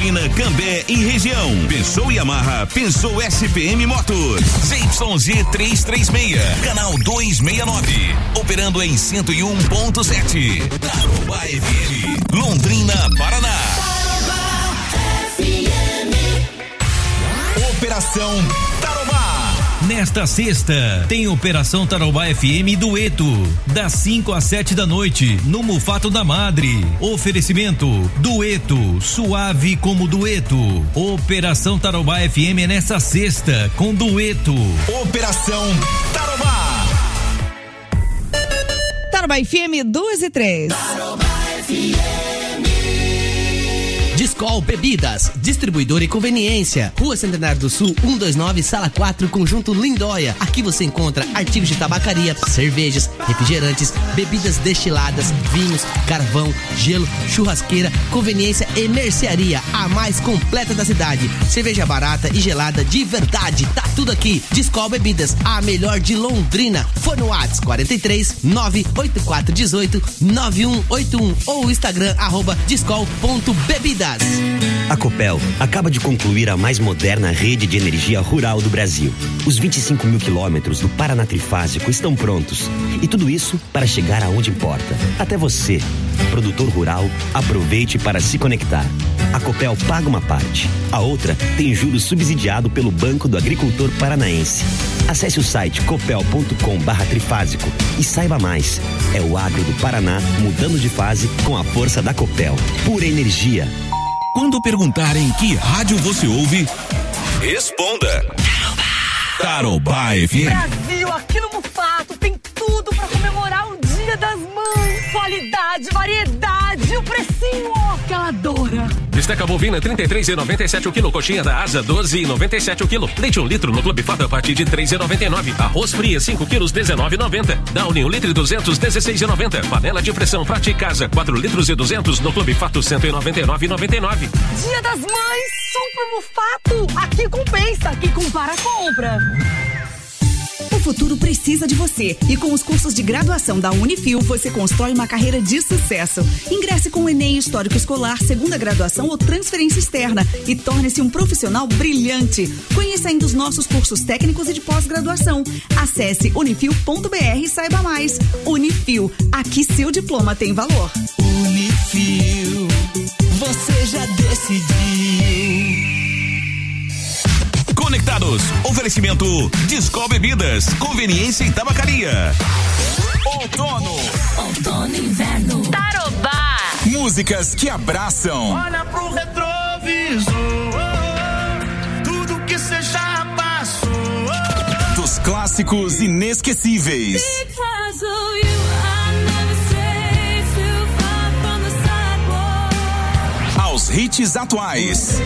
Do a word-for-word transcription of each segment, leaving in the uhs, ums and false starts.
Londrina, Cambé e região. Pensou Yamaha, pensou S P M Motos. Z Y Z trezentos e trinta e seis, canal duzentos e sessenta e nove. Operando em cento e um ponto sete. Tarobá F M, Londrina, Paraná. Operação Tarobá. Nesta sexta, tem Operação Tarobá F M Dueto, das cinco às sete da noite, no Mufato da Madre. Oferecimento, Dueto, suave como dueto. Operação Tarobá F M é nesta sexta, com Dueto. Operação Tarobá. Tarobá F M duas e três. Tarobá F M. Discol Bebidas, distribuidor e conveniência. Rua Centenário do Sul, cento e vinte e nove, Sala quatro, Conjunto Lindóia. Aqui você encontra artigos de tabacaria, cervejas, refrigerantes, bebidas destiladas, vinhos, carvão, gelo, churrasqueira, conveniência e mercearia. A mais completa da cidade. Cerveja barata e gelada de verdade. Tá tudo aqui. Discol Bebidas, a melhor de Londrina. Fone no WhatsApp quarenta e três, nove oito quatro um oito, nove um oito um ou Instagram arroba discol ponto bebidas. A Copel acaba de concluir a mais moderna rede de energia rural do Brasil. Os vinte e cinco mil quilômetros do Paraná Trifásico estão prontos. E tudo isso para chegar aonde importa. Até você, produtor rural, aproveite para se conectar. A Copel paga uma parte. A outra tem juros subsidiado pelo Banco do Agricultor Paranaense. Acesse o site copel ponto com barra trifásico e saiba mais. É o agro do Paraná mudando de fase com a força da Copel. Pura energia. Quando perguntarem que rádio você ouve, responda. Tarobá. Tarobá F M. Brasil, aqui no Mufato tem tudo pra comemorar o Dia das Mães. Qualidade, variedade, o precinho, ó, que ela adora. Destaca bovina trinta e três reais e noventa e sete o quilo, coxinha da Asa doze reais e noventa e sete o quilo, leite um litro no Clube Fato a partir de três reais e noventa e nove, arroz fria cinco quilos dezenove reais e noventa, Downy um litro e duzentos dezesseis reais e noventa, panela de pressão Prate Casa quatro litros e duzentos no Clube Fato cento e noventa e nove reais e noventa e nove. Dia das Mães, Super Mufato, aqui compensa, aqui compara compra. O futuro precisa de você e com os cursos de graduação da Unifil você constrói uma carreira de sucesso. Ingresse com o Enem Histórico Escolar, segunda graduação ou transferência externa e torne-se um profissional brilhante. Conheça ainda os nossos cursos técnicos e de pós-graduação. Acesse unifil ponto br e saiba mais. Unifil, aqui seu diploma tem valor. Unifil, você já decidiu. Conectados, oferecimento Discol Bebidas, conveniência e tabacaria. Outono, outono e inverno. Tarobá. Músicas que abraçam. Olha pro retrovisor, tudo que cê já passou. Dos clássicos inesquecíveis. Aos hits atuais.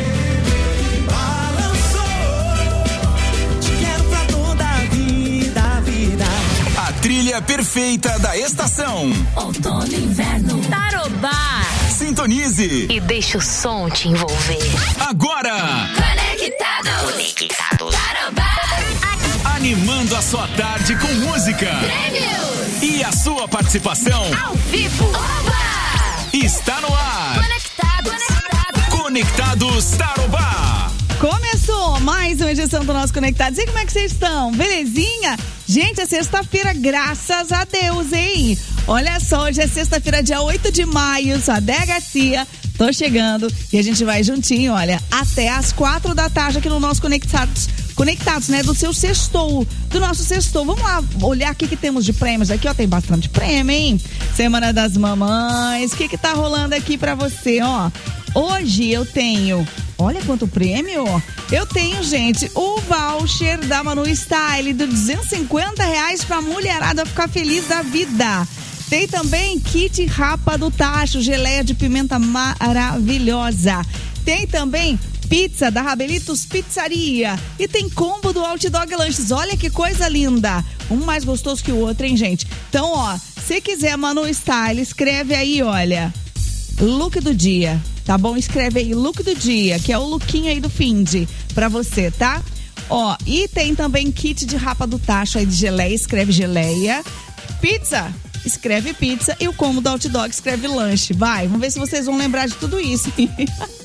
Trilha perfeita da estação. Outono e inverno. Tarobá. Sintonize. E deixa o som te envolver. Agora. Conectados. Conectados. Tarobá. Animando a sua tarde com música. Prêmios. E a sua participação. Ao vivo. Oba. Está no ar. Conectados. Conectados. Conectados Tarobá. Começou mais uma edição do nosso Conectados. E como é que vocês estão? Belezinha? Gente, é sexta-feira, graças a Deus, hein? Olha só, hoje é sexta-feira, dia oito de maio, sou a Dé Garcia, tô chegando e a gente vai juntinho, olha, até às quatro da tarde aqui no nosso Conectados, Conectados, né, do seu sextou, do nosso sextou. Vamos lá olhar o que que temos de prêmios aqui, ó, tem bastante prêmio, hein? Semana das Mamães, o que que tá rolando aqui pra você, ó? Hoje eu tenho, olha quanto prêmio, eu tenho, gente, o voucher da Manu Style de duzentos e cinquenta reais pra mulherada ficar feliz da vida. Tem também kit rapa do Tacho, geleia de pimenta maravilhosa. Tem também pizza da Rabelitos Pizzaria e tem combo do Outdog Lanches. Olha que coisa linda, um mais gostoso que o outro, hein, gente? Então, ó, se quiser Manu Style, escreve aí, olha, look do dia. Tá bom? Escreve aí, look do dia, que é o lookinho aí do finde pra você, tá? Ó, e tem também kit de rapa do Tacho aí de geleia, escreve geleia. Pizza, escreve pizza. E o combo do Outdog, escreve lanche. Vai, vamos ver se vocês vão lembrar de tudo isso.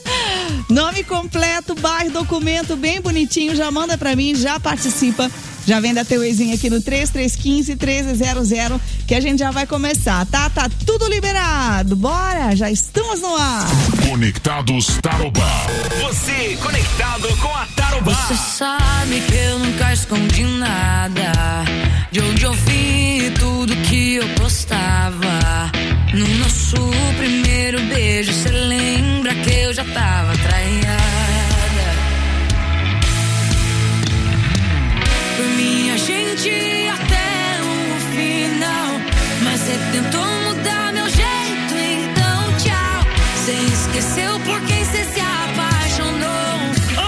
Nome completo, bairro, documento bem bonitinho, já manda pra mim, já participa. Já vem da teu ex aqui no três três um cinco, um três zero zero que a gente já vai começar, tá? Tá tudo liberado. Bora, já estamos no ar. Conectados Tarobá. Você conectado com a Tarobá. Você sabe que eu nunca escondi nada. De onde eu vim, tudo que eu postava. No nosso primeiro beijo, cê lembra que eu já tava traída. Por mim a gente ia até o final, mas cê tentou mudar meu jeito, então tchau. Cê esqueceu por quem cê se apaixonou. Oh,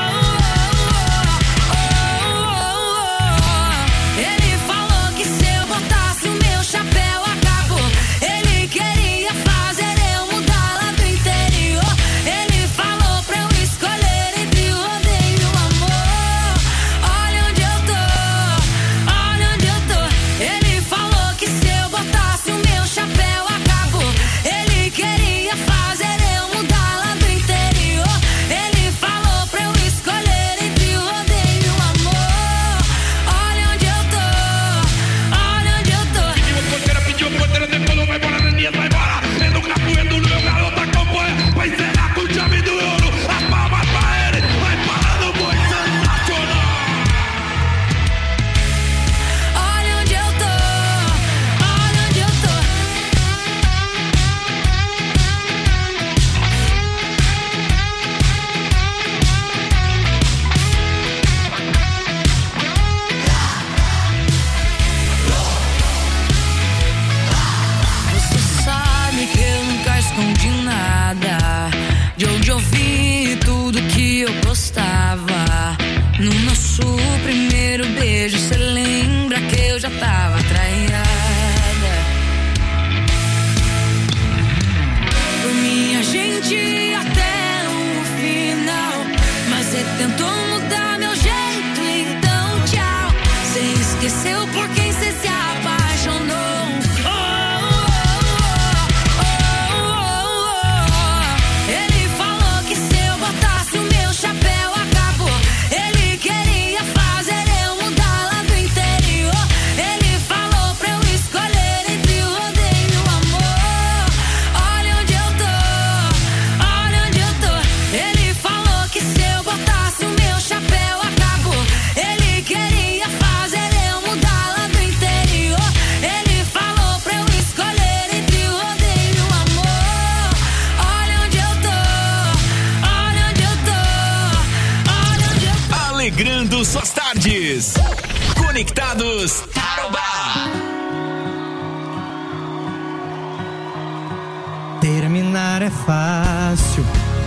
oh, oh, oh. Ele falou que se eu botasse o meu chapéu acabou. Ele queria fazer eu mudar lá do interior. Ele falou pra eu escolher entre o rodeio e o amor. Olha onde eu tô, olha onde eu tô. Ele falou que se eu botasse o meu chapéu acabou. Ele queria fazer eu mudar lá do interior. Ele falou pra eu escolher entre o rodeio e o amor. Olha onde eu tô, olha onde eu tô. Pediu porteira, pediu porteira, depois não vai embora, Daniel vai embora. Dentro do capoeiro do meu garoto acompanha. Vai zerar com o chave do ouro. A palma pra ele, vai parar no boi sensacional. Olha onde eu tô, olha onde eu tô. Você sabe que eu nunca escondi nada. De onde eu vim, tudo que eu postava. No nosso primeiro beijo, cê lembra que eu já tava traída. Por mim a gente ia até o final, mas cê tentou mudar meu jeito, então tchau. Cê esqueceu por quem cê se apaixonou. Oh, oh, oh, oh, oh. Ele falou que se eu botasse o meu chapéu acabou. Ele queria fazer eu mudar lá do interior. Ele falou pra eu escolher entre o rodeio e o amor. Olha onde eu tô, olha onde eu tô. Ele falou que se eu botasse o meu chapéu acabou. Ele queria fazer eu mudar lá do interior. Ele falou pra eu escolher entre o rodeio e o amor. Olha onde eu tô, olha onde eu tô, olha onde eu tô. Alegrando suas tardes. Conectados Tarobá. Terminar é fácil,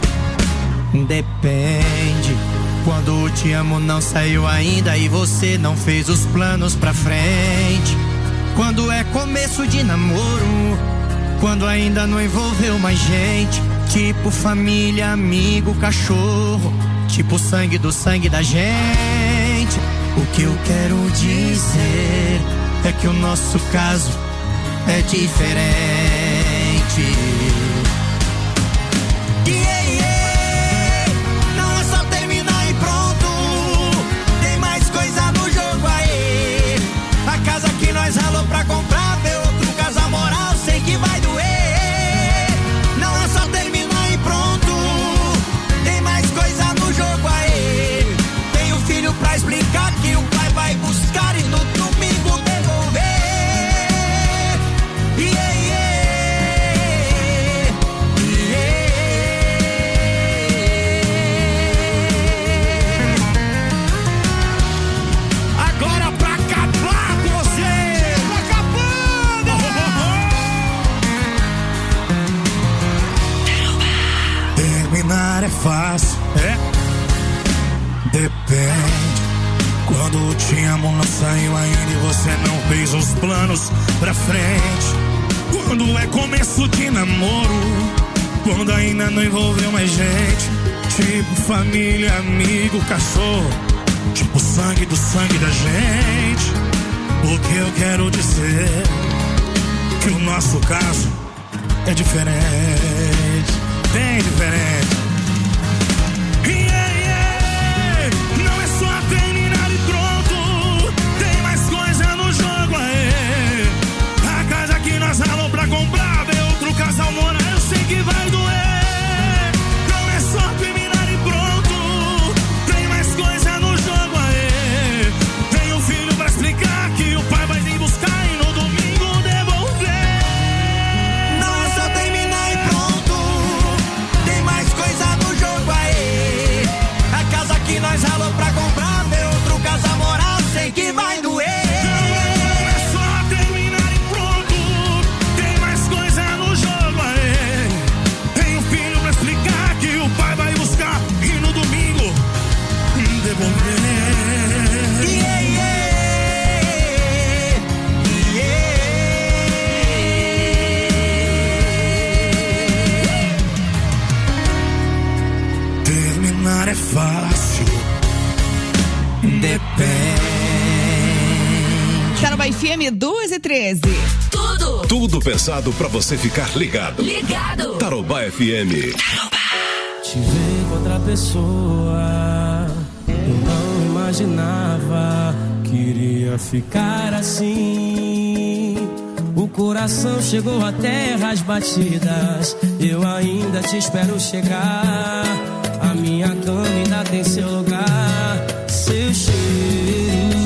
depende. Quando o te amo não saiu ainda e você não fez os planos pra frente. Quando é começo de namoro, quando ainda não envolveu mais gente. Tipo família, amigo, cachorro, tipo sangue do sangue da gente. O que eu quero dizer é que o nosso caso é diferente. Yeah, yeah. Não é só terminar e pronto, tem mais coisa no jogo aí. A casa que nós ralou pra comprar, ver outro casal moral, sei que vai doer. Não é só terminar e pronto, tem mais coisa no jogo aí. Tem um filho pra explicar que o pai vai buscar e no domingo devolver. Yeah, yeah. Agora pra acabar com você. Acabando. Terminar é fácil, é? Depende. Quando te amo não saiu ainda e você não fez os planos pra frente. Quando é começo de namoro, quando ainda não envolveu mais gente. Tipo família, amigo, cachorro, tipo sangue do sangue da gente. O que eu quero dizer que o nosso caso é diferente, bem diferente. apaixonar é fácil. Depende. Tarobá F M duas e treze. Tudo. Tudo pensado pra você ficar ligado. Ligado. Tarobá F M. Te ver com outra pessoa, eu não imaginava que iria ficar assim. O coração chegou a terras batidas, eu ainda te espero chegar. A minha cama ainda tem seu lugar, seu cheiro,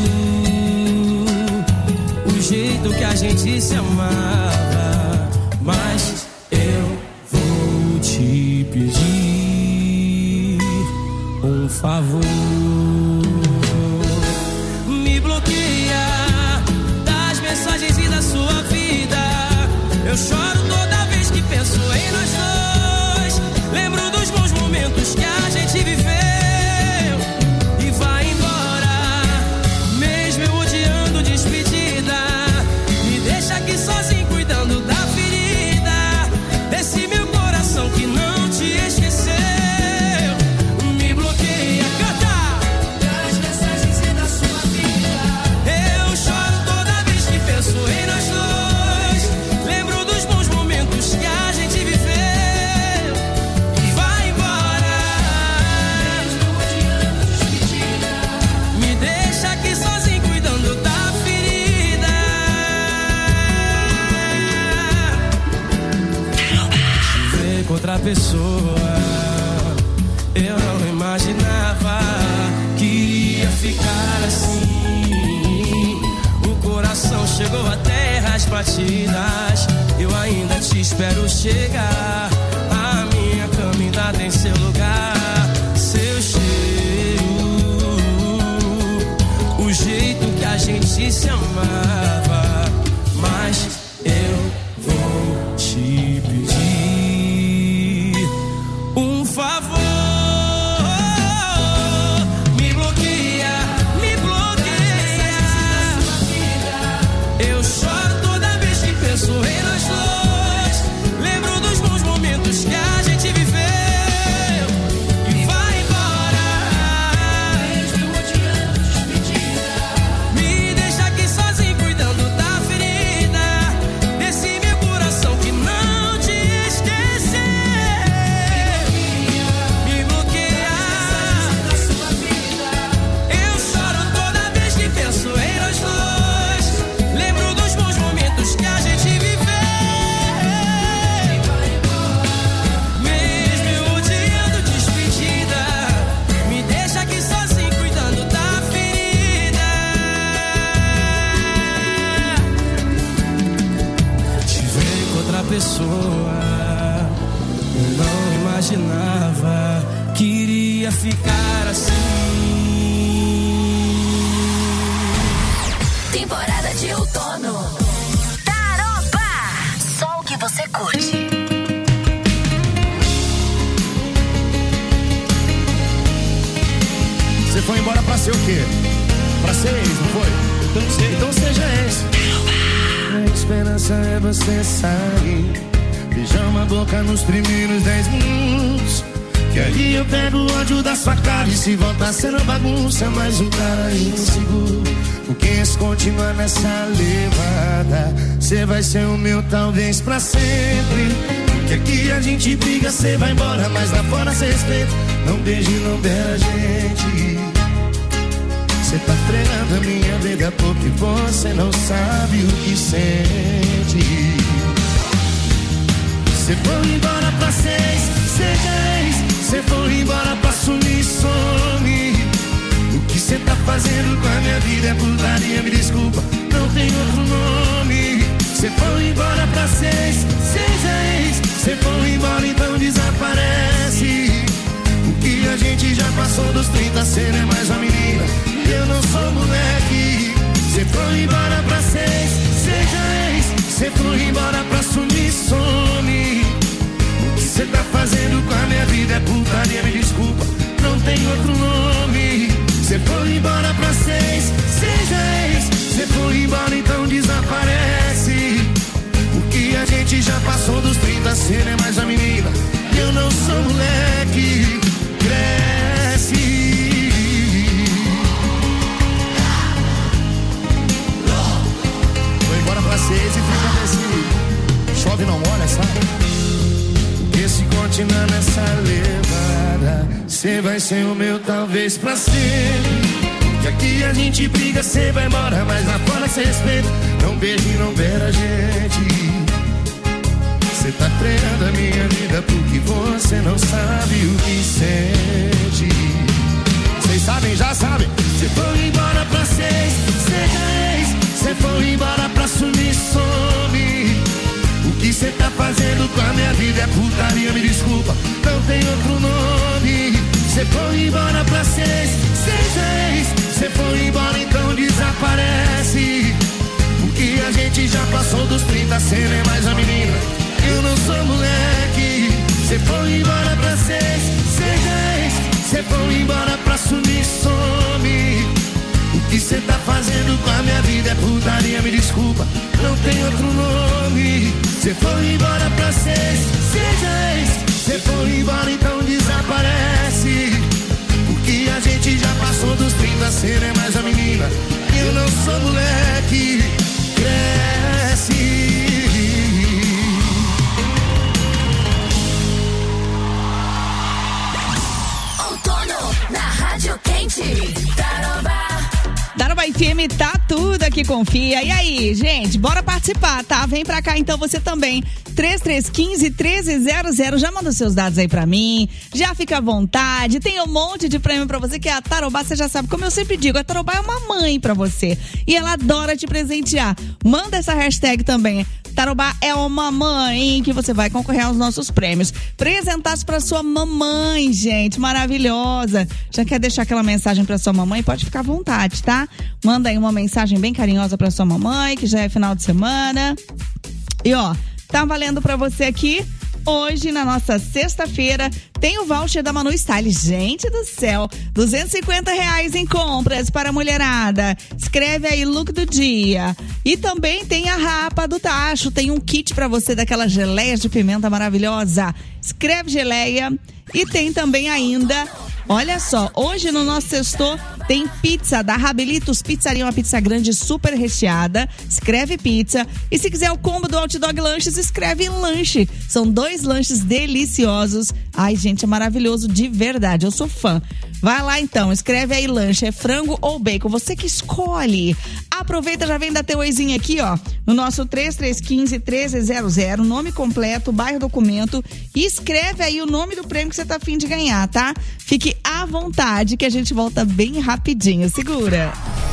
o jeito que a gente se amava. Mas eu vou te pedir um favor. Me bloqueia das mensagens e da sua vida. Eu choro toda vez que penso em nós dois. Lembro dos bons momentos que a gente viveu e vai embora, mesmo eu odiando despedida. Me deixa aqui sozinho cuidando da ferida desse meu coração que não te esqueceu. Me bloqueia, canta das mensagens e da sua vida. Eu choro toda vez que penso em nós dois. Lembro dos bons momentos que a gente viveu e vai embora, mesmo odiando despedida. Me deixa aqui sozinho cuidando da ferida. Te ver com outra pessoa, eu não imaginava que iria ficar assim. O coração chegou a terras batidas, eu ainda te espero chegar. A minha cama ainda tem seu lugar, seu cheiro, o jeito que a gente se amava. Mas eu vou te pedir um favor. Me bloqueia, me bloqueia. Eu choro toda vez que penso em nós dois. Lembro dos bons momentos que a gente viveu e vai embora, mesmo odiando despedida. Me deixa aqui sozinho cuidando da ferida desse meu coração que não te esqueceu. Me bloqueia da sua vida. Eu choro toda vez que penso em nós dois. Lembro dos bons momentos que a gente viveu e vai embora, mesmo eu odiando despedida. Me deixa aqui sozinho cuidando da ferida. Te ver com outra pessoa, eu não imaginava que iria ficar assim. Temporada de outono. Taroba. Só o que você curte. Você foi embora pra ser o quê? Pra ser ex, não foi? Então, seja. então seja ex. A esperança é você sair, beijar uma boca nos primeiros dez minutos, que aí eu pego o ódio da sua cara. E se voltar sendo bagunça, mais um cara inseguro. Porque se continuar nessa levada, cê vai ser o meu talvez pra sempre. Porque aqui a gente briga, cê vai embora, mas lá fora cê respeita. Não beije, não beija a gente. Cê tá fregando a minha vida porque você não sabe o que sente. Cê foi embora pra seis, seja ex. Cê foi embora pra sumir, some. O que cê tá fazendo com a minha vida é putaria, me desculpa, não tem outro nome. Cê foi embora pra seis, seja ex. Cê foi embora, então desaparece. O que a gente já passou dos trinta, cê não é mais uma menina, eu não sou moleque. Cê foi embora pra seis, seja ex. Cê foi embora pra sumir, some. O que cê tá fazendo com a minha vida é putaria, me desculpa, não tem outro nome. Cê foi embora pra seis, seja ex. Cê foi embora, então desaparece. O que a gente já passou dos trinta, cê não é mais a menina, eu não sou moleque. Credo. continuar nessa levada. Cê vai ser o meu talvez pra sempre. Que aqui a gente briga, cê vai embora, mas lá fora cê respeita. Não beija e não beira a gente. Cê tá treinando a minha vida porque você não sabe o que sente. Cês sabem, já sabem. Cê foi embora pra seis, seis. Cê foi embora pra sumir, some. O que cê tá fazendo com a minha vida é putaria, me desculpa, não tem outro nome. Cê foi embora pra seis, seis, seis. Cê foi embora, então desaparece. Porque a gente já passou dos trinta, cê não é mais a menina, eu não sou moleque. Cê foi embora pra seis, seis, seis. Cê foi embora pra sumir, some. O que cê tá fazendo com a minha vida é putaria, me desculpa, não tem outro nome. Cê foi embora pra seis, seis, seis. Cê foi embora, então desaparece. Porque a gente já passou dos trinta, cê não é mais a menina, eu não sou moleque. Cresce. Na Rádio Quente, Tarobá. Tarobá F M tá tudo aqui, confia. E aí, gente, bora participar, tá? Vem pra cá então você também. três três um cinco, um três zero zero. Já manda os seus dados aí pra mim. Já fica à vontade. Tem um monte de prêmio pra você, que a Tarobá, você já sabe, como eu sempre digo, a Tarobá é uma mãe pra você. E ela adora te presentear. Manda essa hashtag também. Tarobá é uma mãe, que você vai concorrer aos nossos prêmios. Presentaço pra sua mamãe, gente, maravilhosa. Já quer deixar aquela mensagem pra sua mamãe? Pode ficar à vontade, tá? Manda aí uma mensagem bem carinhosa pra sua mamãe, que já é final de semana. E ó, tá valendo pra você aqui. Hoje, na nossa sexta-feira, tem o voucher da Manu Style. Gente do céu, duzentos e cinquenta reais em compras para a mulherada. Escreve aí, look do dia. E também tem a rapa do tacho. Tem um kit para você daquela geleia de pimenta maravilhosa. Escreve geleia. E tem também ainda, olha só, hoje no nosso sextor tem pizza da Rabelitos Pizzaria, uma pizza grande super recheada. Escreve pizza. E se quiser o combo do Hot Dog Lanches, escreve lanche. São dois lanches deliciosos. Ai, gente, é maravilhoso de verdade. Eu sou fã. Vai lá então, escreve aí lanche, é frango ou bacon, você que escolhe. Aproveita, já vem dar teu oizinho aqui, ó, no nosso três três um cinco, um três zero zero, nome completo, bairro, documento, e escreve aí o nome do prêmio que você tá afim de ganhar, tá? Fique à vontade que a gente volta bem rapidinho, segura.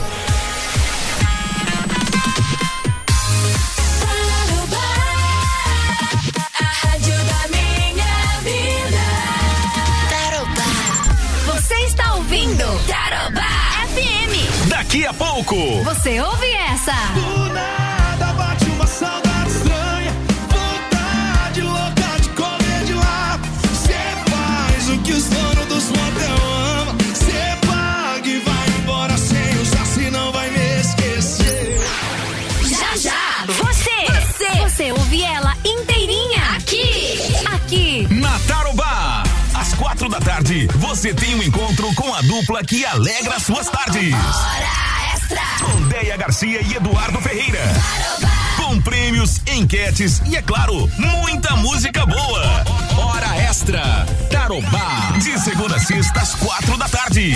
Tarobá F M. Daqui a pouco você ouve essa. Do nada bate uma saudade estranha, vontade louca de comer de lá. Cê faz o que os donos dos motel amam. Cê paga e vai embora sem usar, senão vai me esquecer. Já já você, você, você ouve ela inteirinha aqui, aqui na Tarobá. Às quatro da tarde, você tem um encontro com a dupla que alegra suas tardes. Hora Extra. Com Deia Garcia e Eduardo Ferreira. Tarobá. Com prêmios, enquetes e, é claro, muita música boa. Hora Extra. Tarobá. De segunda a sexta, às quatro da tarde.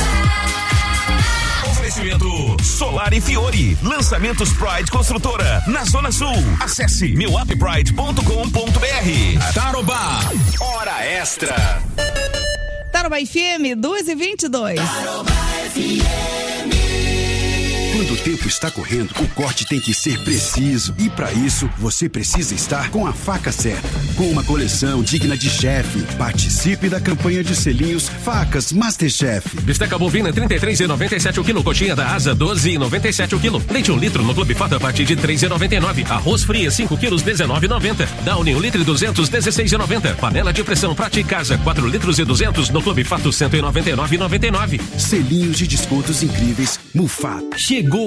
Oferecimento Solar e Fiore. Lançamentos Pride Construtora na Zona Sul. Acesse meu app pride ponto com ponto b r. Tarobá. Hora Extra. Tarobá F M duas e vinte e dois. Tarobá F M. Quando o tempo está correndo, o corte tem que ser preciso. E para isso, você precisa estar com a faca certa. Com uma coleção digna de chefe. Participe da campanha de selinhos Facas Masterchef. Bisteca bovina trinta e três reais e noventa e sete centavos o quilo. Coxinha da Asa doze reais e noventa e sete centavos o quilo. Leite um litro no Clube Fato a partir de três reais e noventa e nove centavos. Arroz fria cinco quilos dezenove reais e noventa centavos. Downy um litro e duzentos dezesseis reais e noventa centavos. Panela de pressão Prate Casa quatro litros e duzentos no Clube Fato cento e noventa e nove reais e noventa e nove centavos. Selinhos de descontos incríveis Mufato. Chegou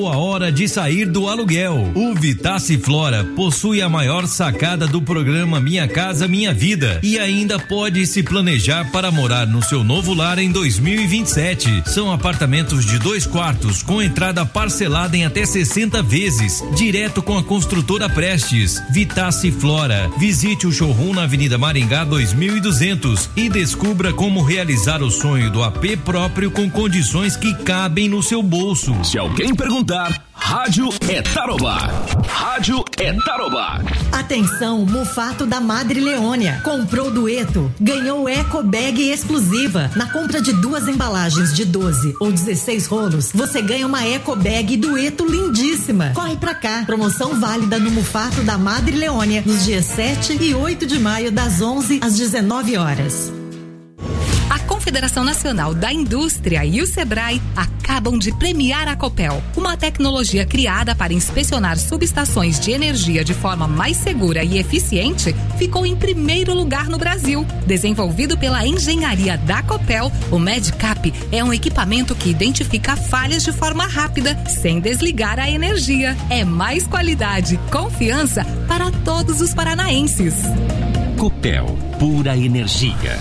chegou a hora de sair do aluguel. O Vitace Flora possui a maior sacada do programa Minha Casa Minha Vida e ainda pode se planejar para morar no seu novo lar em dois mil e vinte e sete. São apartamentos de dois quartos com entrada parcelada em até sessenta vezes, direto com a construtora Prestes. Vitace Flora. Visite o showroom na Avenida Maringá dois mil e duzentos e descubra como realizar o sonho do A P próprio com condições que cabem no seu bolso. Se alguém perguntar, rádio é Tarobá. Rádio é Tarobá. Atenção, Mufato da Madre Leônia. Comprou dueto, ganhou Eco Bag exclusiva. Na compra de duas embalagens de doze ou dezesseis rolos, você ganha uma Eco Bag dueto lindíssima. Corre pra cá. Promoção válida no Mufato da Madre Leônia nos dias sete e oito de maio, das onze às dezenove horas. A Confederação Nacional da Indústria e o Sebrae acabam de premiar a Copel, uma tecnologia criada para inspecionar subestações de energia de forma mais segura e eficiente, ficou em primeiro lugar no Brasil. Desenvolvido pela engenharia da Copel, o MedCap é um equipamento que identifica falhas de forma rápida, sem desligar a energia. É mais qualidade, confiança para todos os paranaenses. Copel, pura energia.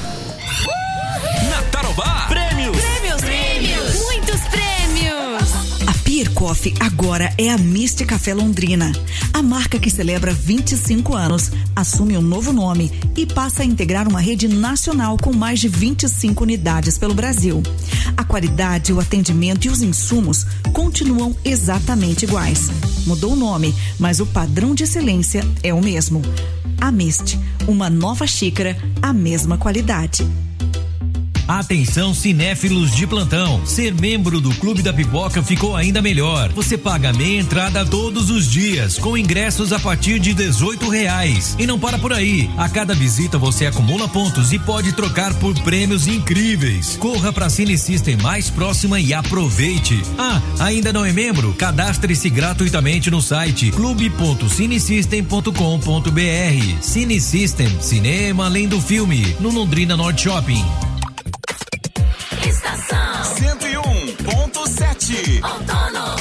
Na Tarobá, prêmios. Prêmios, prêmios, muitos prêmios. A Pier Coffee agora é a Mist Café Londrina. A marca que celebra vinte e cinco anos assume um novo nome e passa a integrar uma rede nacional com mais de vinte e cinco unidades pelo Brasil. A qualidade, o atendimento e os insumos continuam exatamente iguais. Mudou o nome, mas o padrão de excelência é o mesmo. A Mist, uma nova xícara, a mesma qualidade. Atenção, cinéfilos de plantão. Ser membro do Clube da Pipoca ficou ainda melhor. Você paga meia entrada todos os dias, com ingressos a partir de dezoito reais. E não para por aí. A cada visita você acumula pontos e pode trocar por prêmios incríveis. Corra pra Cine System mais próxima e aproveite. Ah, ainda não é membro? Cadastre-se gratuitamente no site clube ponto cinesystem ponto com ponto br. Cine System, cinema além do filme, no Londrina Norte Shopping. Estação cento e um ponto sete. Outono.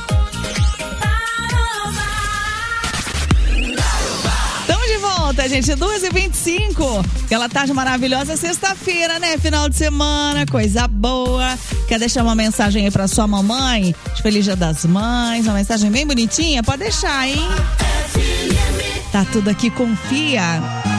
Estamos de volta, gente. duas e vinte e cinco. Aquela tarde maravilhosa, sexta-feira, né? Final de semana, coisa boa. Quer deixar uma mensagem aí pra sua mamãe? De Feliz Dia das Mães, uma mensagem bem bonitinha? Pode deixar, hein? Tá tudo aqui, confia.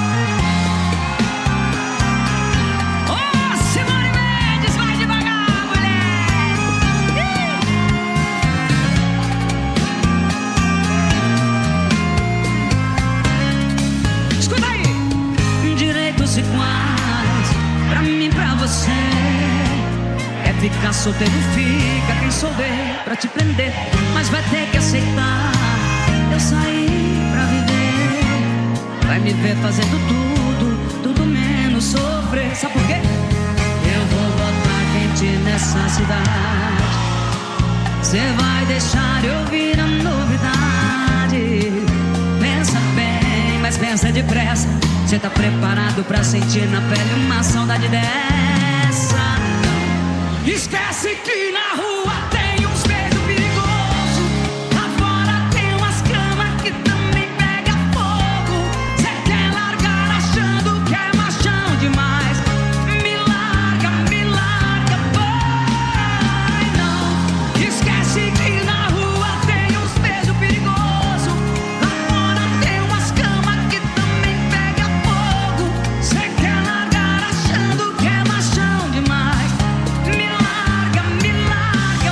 Iguais, pra mim, pra você. É ficar solteiro, fica quem souber pra te prender, mas vai ter que aceitar. Eu saí pra viver, vai me ver fazendo tudo, tudo menos sofrer. Sabe por quê? Eu vou botar quente nessa cidade. Cê vai deixar eu vir a novidade. Pensa bem, mas pensa depressa. Cê tá preparado pra sentir na pele uma saudade dessa? Esquece que na rua tem uns beijos perigosos. Lá fora tem umas camas que também pega fogo. Cê quer largar achando que é machão demais. Me larga, me larga, vai não. Esquece que na rua tem uns beijos perigosos. Lá fora tem umas camas que também pega fogo. Cê quer largar achando que é machão demais. Me larga, me larga,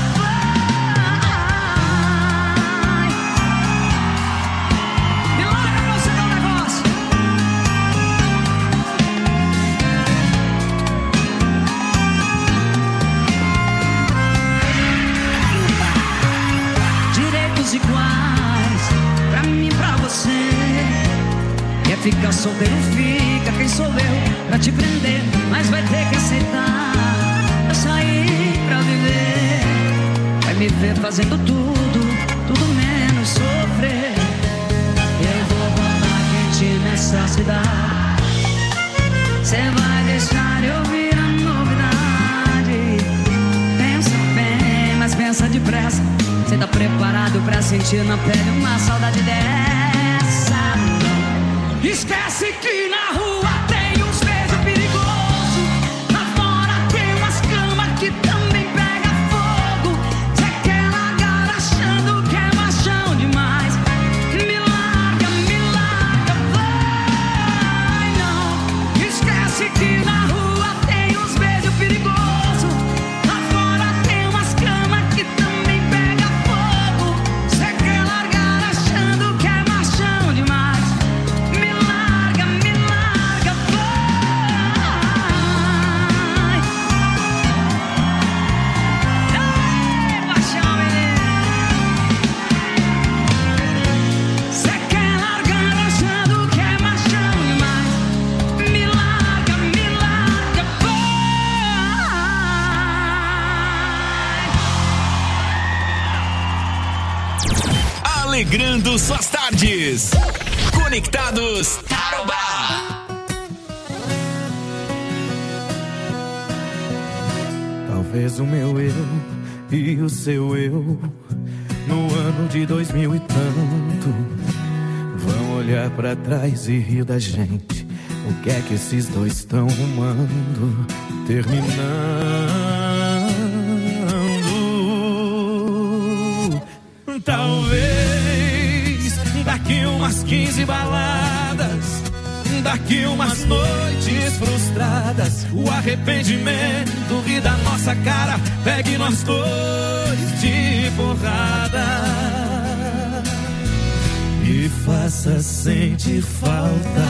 vai. Me larga pra você dar um negócio. Direitos iguais, pra mim, pra você. Quer ficar solteiro, fica quem sou eu pra te prender, mas vai ter que aceitar. Eu saí pra viver, vai me ver fazendo tudo, tudo menos sofrer. Eu vou botar quente nessa cidade. Cê vai deixar eu vir a novidade. Pensa bem, mas pensa depressa. Você tá preparado pra sentir na pele uma saudade dessa? Não. Esquece que na rua tem uns beijos perigosos. Lá fora tem umas camas que também pega fogo. Você quer largar achando que é machão demais. Me larga, me larga, vai não. Esquece que na rua tem uns beijos perigosos. Lá fora tem umas camas que também pega fogo. Você quer largar achando que é machão demais. Me larga, me larga, vai. Ei, paixão, menino. Você quer largar achando que é machão demais. Me larga, me larga, vai. Alegrando suas tardes. Conectados Tarobá. Talvez o meu eu e o seu eu no ano de dois mil e tanto vão olhar pra trás e rir da gente. O que é que esses dois estão rumando, terminando? Talvez daqui umas quinze baladas, daqui umas noites frustradas, o arrependimento ri da nossa cara, pegue nós dois de porrada e faça sentir falta.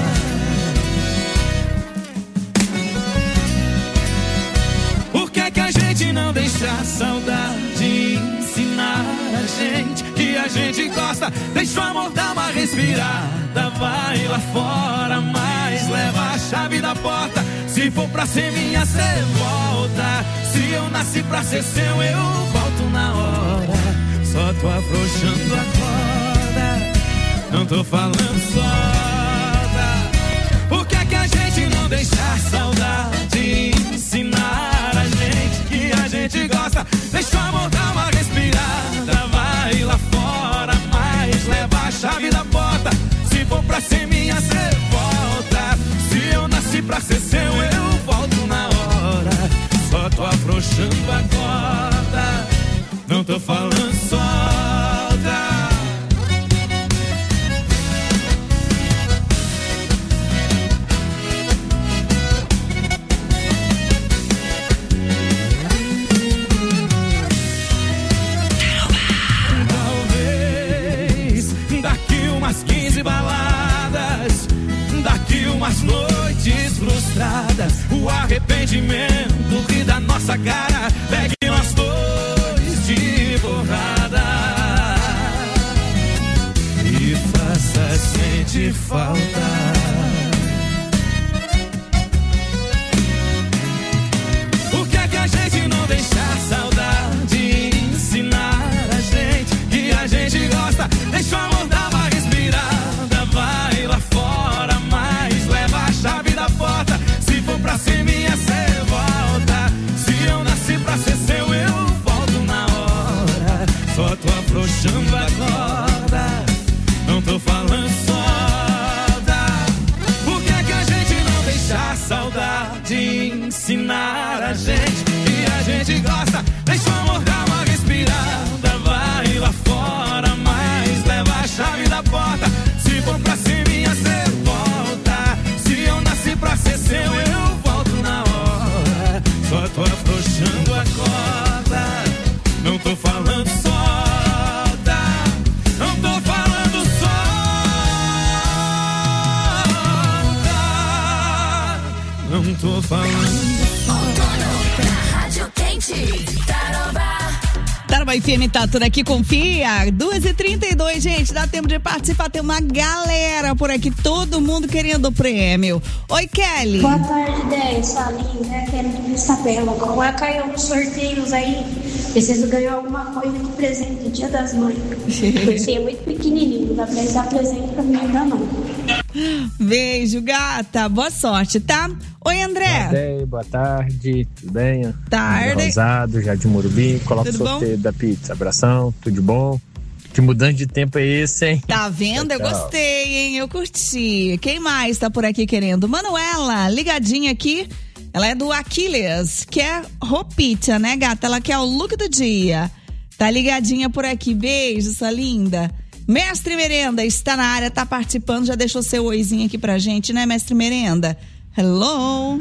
Por que é que a gente não deixa a saudade ensinar a gente que a gente gosta? Deixa o amor dar uma respirada, vai lá fora, mas leva a chave da porta. Se for pra ser minha, cê volta. Se eu nasci pra ser seu, eu volto na hora. Só tô afrouxando a corda, não tô falando solta. Por que é que a gente não deixa a saudade ensinar a gente que a gente gosta? Deixa o amor dar uma respirada, vai lá fora, mas leva a chave da porta. Se for pra ser minha, cê volta. Se eu nasci pra ser seu, eu volto na hora. Só tô afrouxando a corda, não tô falando solta. Baladas, daqui umas noites frustradas, o arrependimento ri da nossa cara, pegue nós dois de porrada e faça sentir falta. Por que é que a gente não deixa a saudade ensinar a gente que a gente gosta? Deixa o amor dar uma respirada, vai lá fora, mas leva a chave da porta. Se for pra ser minha, cê volta. Se eu nasci pra ser seu, eu volto na hora. Só tô afrouxando a corda, não tô falando solta. Por que é que a gente não deixa a saudade ensinar a gente que a gente gosta? Deixa o amor dar uma respirada, vai lá fora, mas leva a chave da porta. Se for pra ser minha, cê volta. Se eu nasci pra ser seu, eu volto na hora. Só tô afrouxando a corda, não tô falando solta. Não tô falando solta. Não tô falando Rádio Quente, Tarobá. Tarobá F M tá tudo aqui, confia. duas e trinta e dois, gente, dá tempo de participar. Tem uma galera por aqui, todo mundo querendo o prêmio. Oi, Kelly. Boa tarde, dez. Salinha, quero querendo saber, coloca aí uns sorteios aí. Preciso ganhar alguma coisa de presente, dia das mães. Você é muito pequenininho, não dá pra dar presente pra mim ainda não. Beijo, gata. Boa sorte, tá? Oi, André. Boa, boa tarde, tudo bem? Tarde. Rosado, Jardim Morumbi, coloca o sorteio da pizza. Abração, tudo de bom? Que mudança de tempo é esse, hein? Tá vendo? Eu gostei, hein? Eu curti. Quem mais tá por aqui querendo? Manuela, ligadinha aqui. Ela é do Aquiles, que é roupita, né, gata? Ela quer o look do dia. Tá ligadinha por aqui. Beijo, sua linda. Mestre Merenda está na área, tá participando. Já deixou seu oizinho aqui pra gente, né, Mestre Merenda? Hello.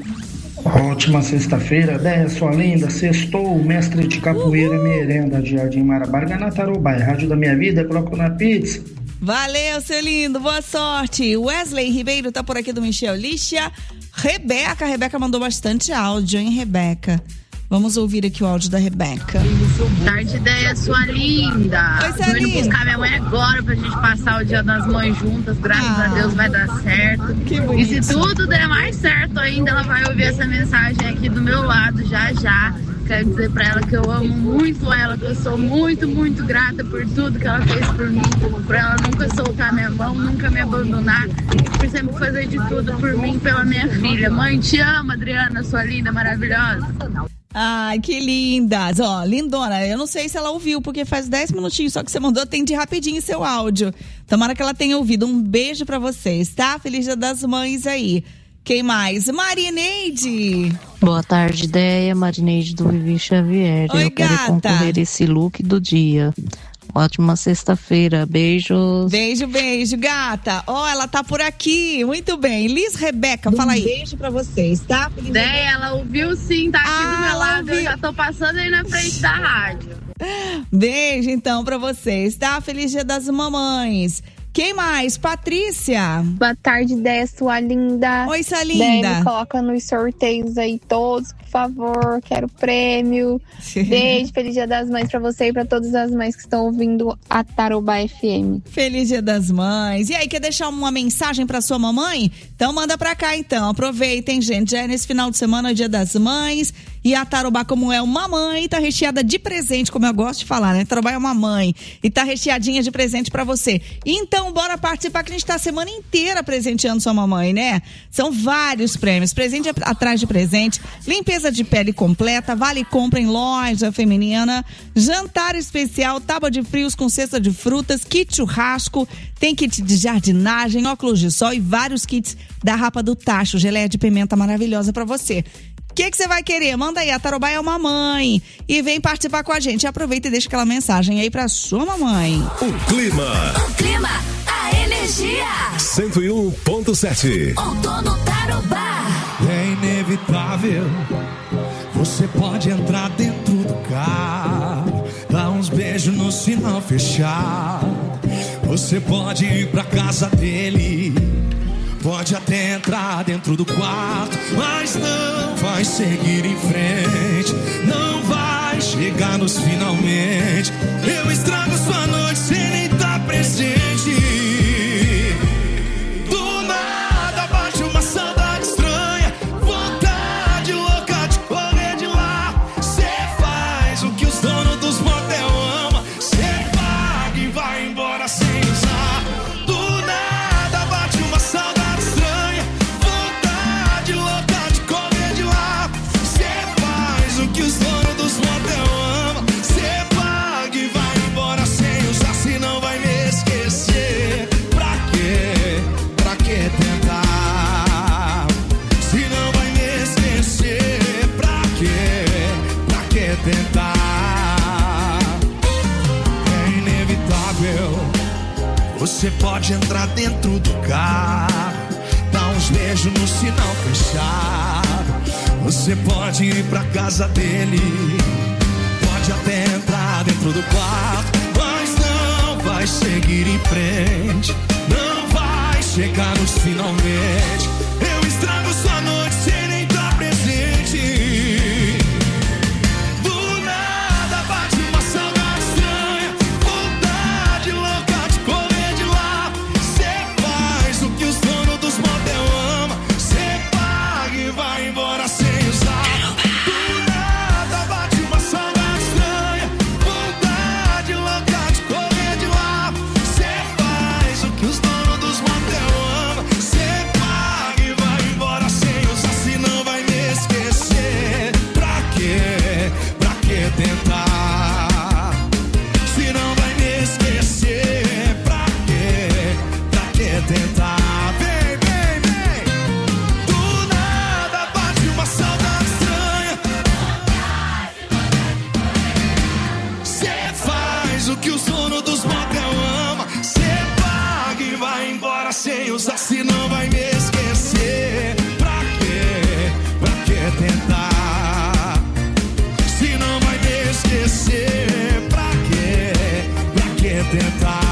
Ótima sexta-feira, Déia, sua linda. Sextou, mestre de capoeira Uhul. Merenda de Jardim Marabarga, na Tarobá. Rádio da minha vida, coloco na pizza. Valeu, seu lindo. Boa sorte. Wesley Ribeiro tá por aqui do Michel Lixa. Rebeca, a Rebeca mandou bastante áudio, hein, Rebeca? Vamos ouvir aqui o áudio da Rebeca. Tarde, Ideia, sua linda. Oi, Tô indo buscar minha mãe agora pra gente passar o dia das mães juntas. Graças ah, a Deus vai dar certo. Que e se tudo der mais certo ainda, ela vai ouvir essa mensagem aqui do meu lado já já. Quero dizer pra ela que eu amo muito ela, que eu sou muito, muito grata por tudo que ela fez por mim, por ela nunca soltar minha mão, nunca me abandonar, por sempre fazer de tudo por mim, pela minha filha. Mãe, te amo, Adriana, sua linda, maravilhosa. Ai, que lindas. Ó, lindona, eu não sei se ela ouviu, porque faz dez minutinhos só que você mandou, atende rapidinho seu áudio. Tomara que ela tenha ouvido. Um beijo pra vocês, tá? Feliz Dia das Mães aí. Quem mais? Marineide. Boa tarde, Ideia. Marineide do Vivi Xavier. Oi, eu quero gata. concorrer esse look do dia. Ótima sexta-feira. Beijos. Beijo, beijo, gata. Ó, oh, ela tá por aqui. Muito bem. Liz Rebeca, um fala aí. Beijo pra vocês, tá? Ideia, ela ouviu sim, tá aqui ah, do meu lado. Eu já tô passando aí na frente da rádio. Beijo, então, pra vocês, tá? Feliz Dia das Mamães. Quem mais? Patrícia. Boa tarde, Déia, sua linda. Oi, sua linda. Déia, me coloca nos sorteios aí todos, por favor. Quero prêmio. Beijo, feliz Dia das Mães pra você e pra todas as mães que estão ouvindo a Tarobá F M. Feliz Dia das Mães. E aí, quer deixar uma mensagem pra sua mamãe? Então manda pra cá, então. Aproveitem, gente. Já é nesse final de semana, Dia das Mães. E a Tarobá, como é uma mãe, tá recheada de presente, como eu gosto de falar, né? Tarobá é uma mãe e tá recheadinha de presente pra você. Então, bora participar, que a gente tá a semana inteira presenteando sua mamãe, né? São vários prêmios, presente atrás de presente, limpeza de pele completa, vale compra em loja feminina, jantar especial, tábua de frios com cesta de frutas, kit churrasco, tem kit de jardinagem, óculos de sol e vários kits da Rapa do Tacho, geleia de pimenta maravilhosa pra você. O que que você vai querer? Manda aí, a Tarobá é uma mãe. E vem participar com a gente. Aproveita e deixa aquela mensagem aí pra sua mamãe. O clima. O clima, a energia. cento e um ponto sete. Outono Tarobá. É inevitável. Você pode entrar dentro do carro, dar uns beijos no sinal fechado. Você pode ir pra casa dele, pode até entrar dentro do quarto, mas não vai seguir em frente, não vai chegar nos finalmente. Eu estrago sua noite sem nem estar presente. Do nada bate uma saudade estranha, vontade louca de correr de lá. Cê faz o que os donos dos motel amam, cê paga e vai embora sem usar. Do nada bate uma saudade que os donos dos motel amam, cê paga e vai embora sem usar, senão vai me esquecer. Pra quê? Pra que tentar? Senão vai me esquecer. Pra quê? Pra que tentar? É inevitável. Você pode entrar dentro do carro, dar uns beijos no sinal fechado. Você pode ir pra casa dele, pode até entrar dentro do quarto, mas não vai seguir em frente, não vai chegar nos finalmente. Eu estrago sua noite sem nem estar presente. Do nada bate uma saudade estranha, vontade louca de correr de lá. Cê faz o que os donos dos motel amam, cê paga e vai embora sem usar. tentar? Se não vai me esquecer, pra quê? Pra que tentar? Vem, vem, vem. Do nada bate uma saudade estranha. Cê faz o que o sono dos motel ama. Cê paga e vai embora sem usar. Se não vai me esquecer, pra quê? Pra que tentar? Se não vai me esquecer, pra quê? Pra que tentar?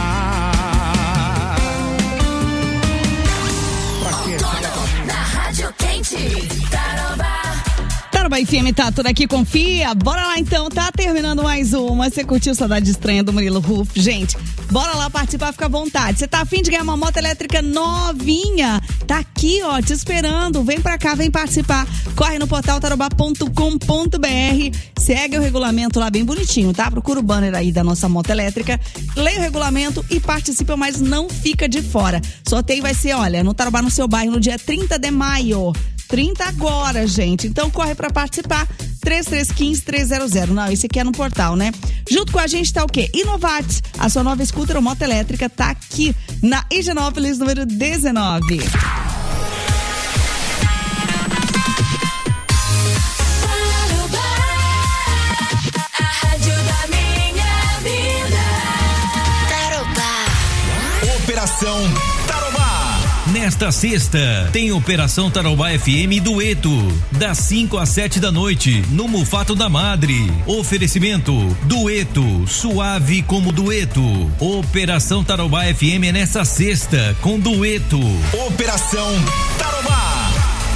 Pra que? Na Rádio Quente, Tarobá. Tarobá F M tá tudo aqui, confia. Bora lá então, tá terminando mais uma. Você curtiu Saudade Estranha do Murilo Ruf? Gente, bora lá participar, fica à vontade. Você tá afim de ganhar uma moto elétrica novinha? Tá aqui, ó, te esperando. Vem pra cá, vem participar. Corre no portal tarobá ponto com ponto b r. Segue o regulamento lá bem bonitinho, tá? Procura o banner aí da nossa moto elétrica. Leia o regulamento e participa, mas não fica de fora. Sorteio vai ser, olha, no Tarobá, no seu bairro, no dia trinta de maio. trinta agora, gente. Então corre pra participar. três três um cinco, três zero zero. Não, esse aqui é no portal, né? Junto com a gente tá o quê? Inovates. A sua nova scooter ou moto elétrica tá aqui na Higienópolis, número dezenove. A rádio da minha vida. Tarobá. Operação Tarobá. Nesta sexta, tem Operação Tarobá F M Dueto, das cinco às sete da noite, no Mufato da Madre. Oferecimento, Dueto, suave como dueto. Operação Tarobá F M é nessa sexta, com Dueto. Operação Tarobá.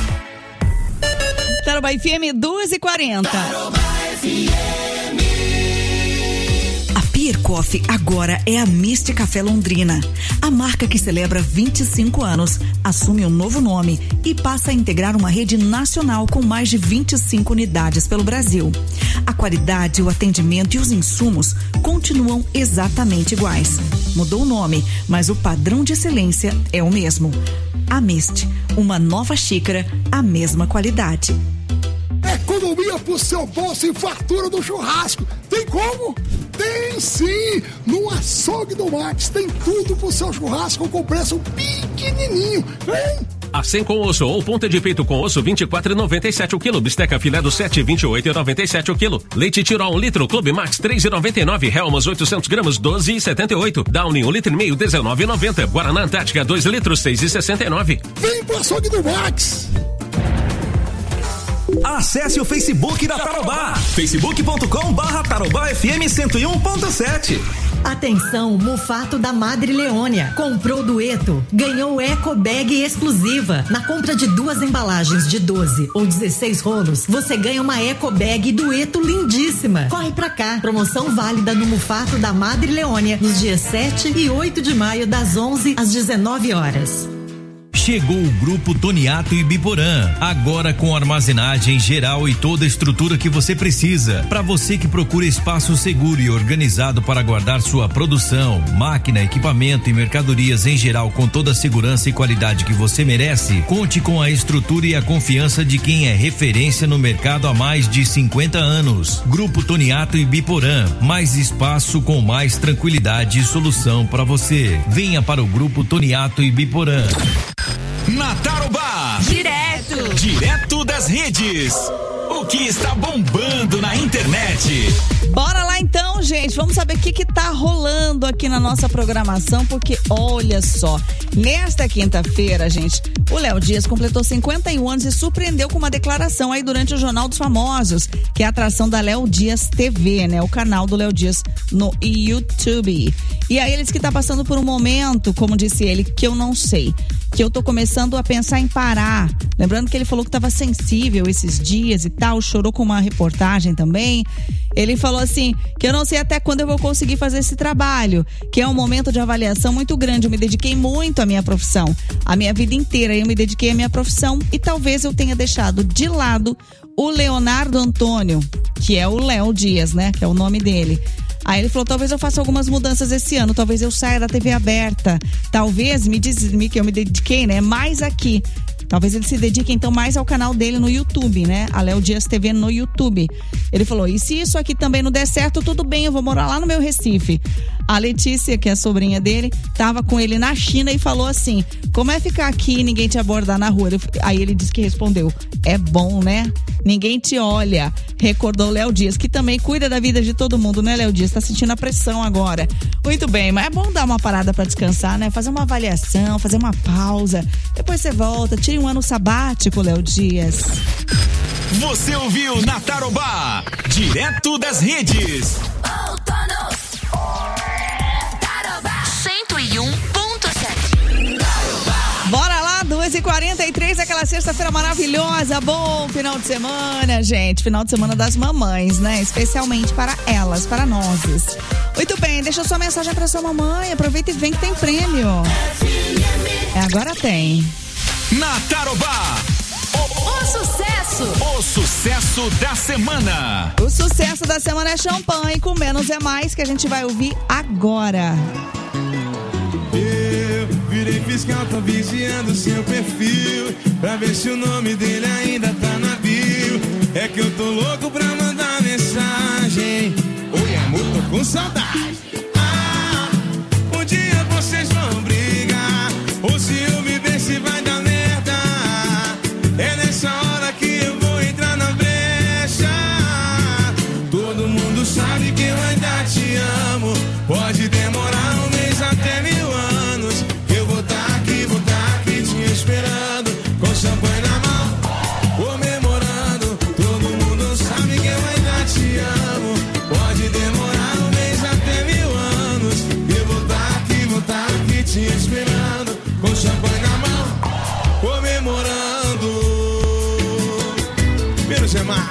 Tarobá F M duas e quarenta. Tarobá F M. A Pier Coffee agora é a Mist Café Londrina. A marca que celebra vinte e cinco anos assume um novo nome e passa a integrar uma rede nacional com mais de vinte e cinco unidades pelo Brasil. A qualidade, o atendimento e os insumos continuam exatamente iguais. Mudou o nome, mas o padrão de excelência é o mesmo. A Mist, uma nova xícara, a mesma qualidade. Economia pro seu bolso e fartura do churrasco. Tem como? Tem sim! No Açougue do Max tem tudo pro seu churrasco com preço pequenininho. Vem! Acém com osso ou ponta de peito com osso vinte e quatro reais e noventa e sete centavos o quilo. Bisteca filé do sete, vinte e oito reais e noventa e sete centavos o quilo. Leite Tirol um litro, Clube Max três reais e noventa e nove centavos. Helmas oitocentos gramas doze reais e setenta e oito centavos. Downy um litro e meio dezenove reais e noventa centavos. Guaraná Antártica dois litros seis reais e sessenta e nove centavos. Vem pro Açougue do Max! Acesse o Facebook da Tarobá, facebook ponto com barra Tarobá F M cento e um ponto sete. Atenção, Mufato da Madre Leônia. Comprou Dueto, ganhou Eco Bag exclusiva. Na compra de duas embalagens de doze ou dezesseis rolos, você ganha uma Eco Bag Dueto lindíssima. Corre pra cá. Promoção válida no Mufato da Madre Leônia nos dias sete e oito de maio, das onze às dezenove horas. Chegou o Grupo Toniato e Biporã, agora com armazenagem geral e toda a estrutura que você precisa. Para você que procura espaço seguro e organizado para guardar sua produção, máquina, equipamento e mercadorias em geral com toda a segurança e qualidade que você merece, conte com a estrutura e a confiança de quem é referência no mercado há mais de cinquenta anos. Grupo Toniato e Biporã, mais espaço com mais tranquilidade e solução para você. Venha para o Grupo Toniato e Biporã. Na Tarobá. Direto. Direto das redes. O que está bombando na internet. Bora lá então, gente. Vamos saber o que que tá rolando aqui na nossa programação, porque olha só, nesta quinta-feira, gente, o Léo Dias completou cinquenta e um anos e surpreendeu com uma declaração aí durante o Jornal dos Famosos, que é a atração da Léo Dias T V, né? O canal do Léo Dias no YouTube. E aí ele disse que tá passando por um momento, como disse ele, que eu não sei, que eu tô começando a pensar em parar. Lembrando que ele falou que tava sensível esses dias e tal, chorou com uma reportagem também. Ele falou assim, que eu não sei até quando eu vou conseguir fazer esse trabalho, que é um momento de avaliação muito grande. Eu me dediquei muito à minha profissão, a minha vida inteira eu me dediquei à minha profissão e talvez eu tenha deixado de lado o Leonardo Antônio, que é o Léo Dias, né, que é o nome dele. Aí ele falou, talvez eu faça algumas mudanças esse ano, talvez eu saia da T V aberta, talvez me diz, me, que eu me dediquei, né, mais aqui. Talvez ele se dedique então mais ao canal dele no YouTube, né? A Léo Dias T V no YouTube. Ele falou, e se isso aqui também não der certo, tudo bem, eu vou morar lá no meu Recife. A Letícia, que é a sobrinha dele, tava com ele na China e falou assim, como é ficar aqui e ninguém te abordar na rua? Aí ele disse que respondeu, é bom, né? Ninguém te olha. Recordou Léo Dias, que também cuida da vida de todo mundo, né, Léo Dias? Tá sentindo a pressão agora. Muito bem, mas é bom dar uma parada pra descansar, né? Fazer uma avaliação, fazer uma pausa. Depois você volta, tire um ano sabático, Léo Dias. Você ouviu na Tarobá, direto das redes. cento e um ponto sete. Bora lá, duas e quarenta e três, aquela sexta-feira maravilhosa. Bom final de semana, gente. Final de semana das mamães, né? Especialmente para elas, para nós. Muito bem, deixa sua mensagem para sua mamãe. Aproveita e vem que tem prêmio. É, agora tem. Na Tarobá, O sucesso. o sucesso da semana. O sucesso da semana é champanhe com Menos é Mais, que a gente vai ouvir agora. Eu virei fiscal, tô vigiando seu perfil pra ver se o nome dele ainda tá na bio. É que eu tô louco pra mandar mensagem. Oi, amor, tô com saudade. Ah, um dia vocês vão brigar. Ou se eu me ver se vai dar merda. É nessa hora que eu vou entrar na brecha. Todo mundo sabe que eu ainda te amo. Pode demorar um mês até mil anos. Eu vou tá aqui, vou tá aqui te esperando, com champanhe na mão, comemorando. Todo mundo sabe que eu ainda te amo. Pode demorar um mês até mil anos. Eu vou tá aqui, vou tá aqui te esperando, com champanhe na mão, comemorando. Menos é mais.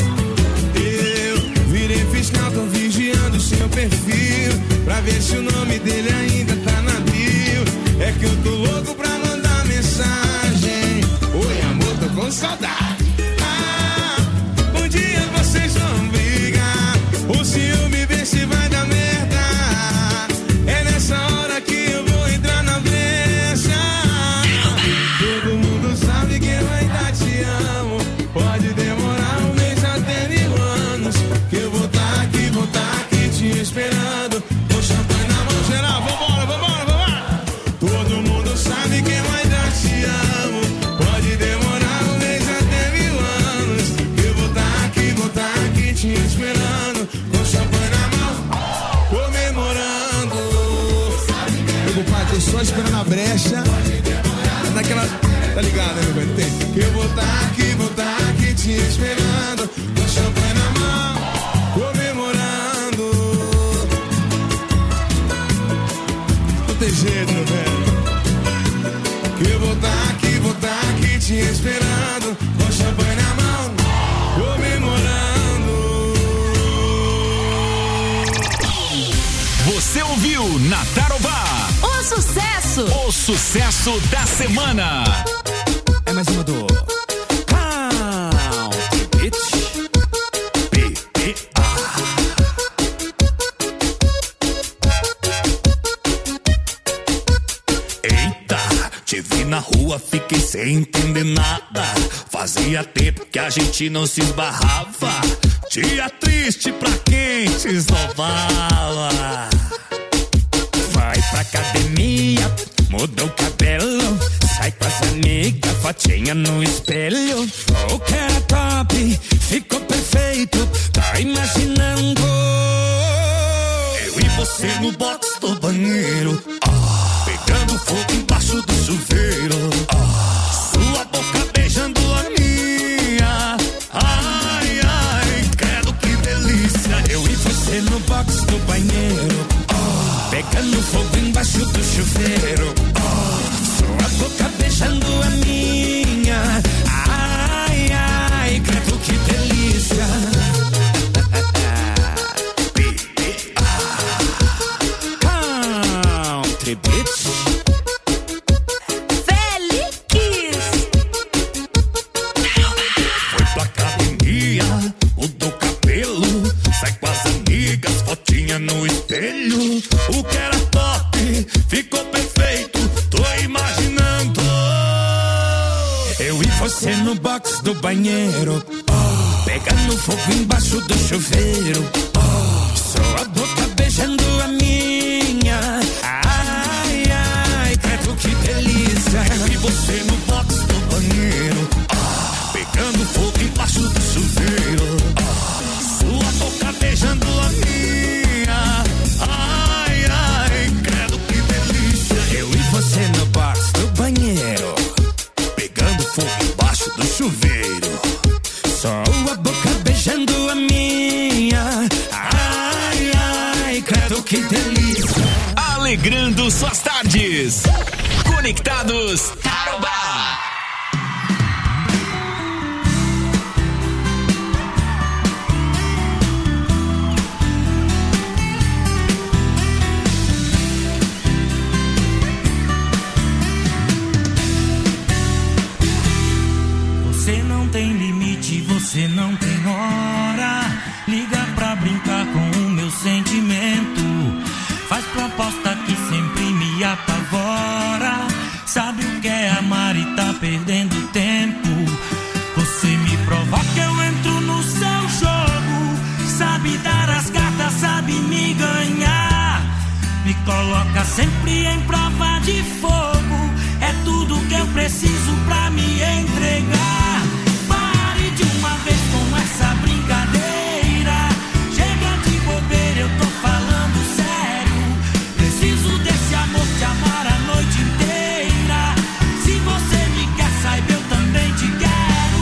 Eu virei fiscal, tô vigiando seu perfil pra ver se o nome dele ainda tá na bio. É que eu tô louco pra mandar mensagem. Oi, amor, tô com saudade. Ah, um dia vocês vão brigar. Ou se eu me ver se vai dar merda. É nessa hora que eu vou entrar na brecha. Todo mundo sabe que eu ainda te amo. Pode demorar um mês até mil anos. Que eu vou tá aqui, vou tá aqui te esperando, com champanhe na mão. Geral, vambora, vambora, vambora. Todo mundo sabe que eu ainda te amo. Pode demorar um mês até mil anos. Eu vou tá aqui, vou tá aqui te esperando, com champanhe na mão, comemorando. Meu pai, tô só esperando a brecha. Naquela, tá ligado, né, meu pai? Tem. Que eu vou tá aqui, vou tá aqui te esperando, com champanhe na mão, comemorando. Não tem jeito, meu velho. Que eu vou tá aqui, vou tá aqui te esperando, com champanhe na mão, comemorando. Você ouviu na Tarobá, O sucesso. o sucesso da semana. É mais uma do te vi na rua, fiquei sem entender nada. Fazia tempo que a gente não se esbarrava. Dia triste pra quem te esnobava. Vai pra academia, muda o cabelo, sai com as amigas, fotinha no espelho. O que era top, ficou perfeito, tá imaginando eu e você no box do banheiro, ah, pegando fogo embaixo do chuveiro, ah, sua boca beijando a minha, ai, ai, credo que delícia. Eu e você no box do banheiro, ah, pegando fogo embaixo do chuveiro, ah, sua boca beijando a minha, ai, ai, credo que delícia. Country Beats. Félix. Foi pra academia, mudou o cabelo, sai com as amigas, fotinha no espelho. O que era top ficou perfeito, tô imaginando box do banheiro, oh, pegando fogo embaixo do chuveiro, oh, sua boca beijando a minha, ai, ai, credo que delícia. Eu e você no box do banheiro, oh, pegando fogo embaixo do chuveiro, oh, sua boca beijando a minha, ai, ai, credo que delícia. Eu e você no box do banheiro, pegando fogo embaixo do chuveiro, só a boca beijando a minha, ai, ai, credo que delícia. Alegrando suas tardes. Conectados Tarobá. Você não tem limite, você não tem hora. Liga pra brincar com o meu sentimento. Faz proposta que sempre me apavora. Sabe o que é amar e tá perdendo tempo. Você me provoca, eu entro no seu jogo. Sabe dar as cartas, sabe me ganhar. Me coloca sempre em prova de fogo. É tudo que eu preciso pra me entregar. Pare de uma vez com essa brincadeira. Chega de bobeira, eu tô falando sério. Preciso desse amor, te amar a noite inteira. Se você me quer, saiba, eu também te quero.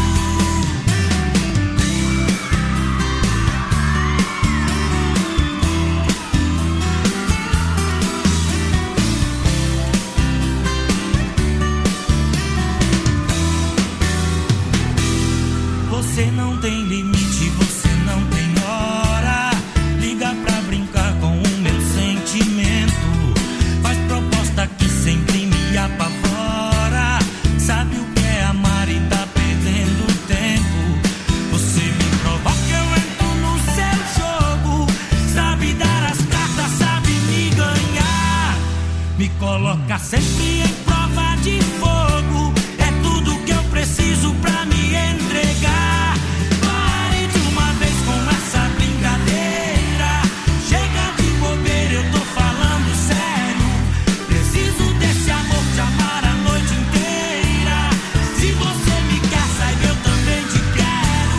Você não tem limite, você não tem hora. Liga pra brincar com o meu sentimento. Faz proposta que sempre me apavora. Sabe o que é amar e tá perdendo tempo. Você me provoca, eu entro no seu jogo. Sabe dar as cartas, sabe me ganhar. Me coloca sempre em prova de fogo. É tudo que eu preciso pra me entregar. Pare de uma vez com essa brincadeira. Chega de bobeira, eu tô falando sério. Preciso desse amor, te amar a noite inteira. Se você me quer, saiba, eu também te quero.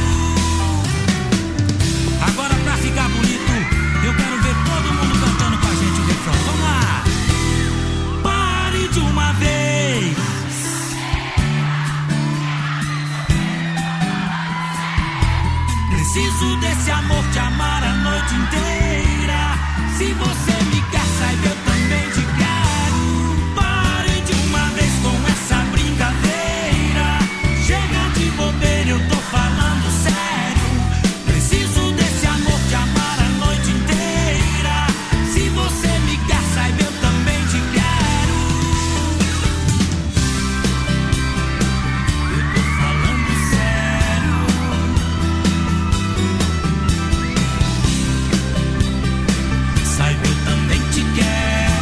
Agora pra ficar bonito, eu quero ver todo mundo cantando com a gente o refrão. Vamos lá! Pare de uma vez. Preciso desse amor, te amar a noite inteira. Se você me quer, saiba, eu também te quero. Pare de uma vez com essa brincadeira. Chega de bobeira, eu tô falando sério. Preciso desse amor, te amar a noite inteira. Se você me quer, saiba, eu também te quero. Eu tô falando sério. Saiba, eu também te quero.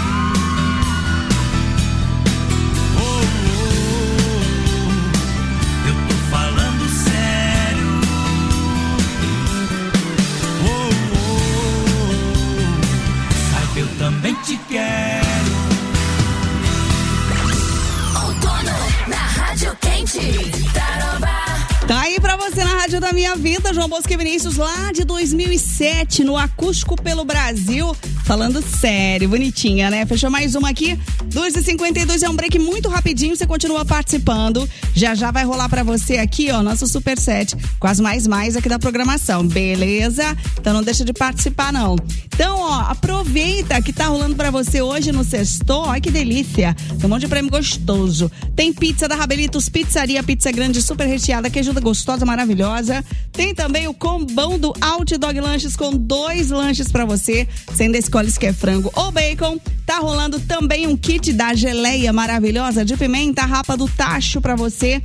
Oh, oh, oh. Eu tô falando sério. Oh, oh, oh. Saiba, eu também te quero. Outono na Rádio Quente, Tarobá. Tá aí pra você na Rádio da Minha Vida, João Bosco e Vinícius, lá de dois mil e sete, no Acústico pelo Brasil. Falando sério, bonitinha, né? Fechou mais uma aqui, duas e cinquenta e dois, é um break muito rapidinho, você continua participando. Já já vai rolar pra você aqui, ó, nosso Super Set, com as mais mais aqui da programação, beleza? Então não deixa de participar, não. Então, ó, aproveita que tá rolando pra você hoje no Sextou, olha que delícia, tem um monte de prêmio gostoso. Tem pizza da Rabelitos Pizzaria, pizza grande, super recheada, queijuda gostosa, maravilhosa. Tem também o combão do Outdog Lanches com dois lanches pra você, você ainda escolhe se quer frango ou bacon. Tá rolando também um kit da geleia maravilhosa de pimenta, rapa do tacho pra você.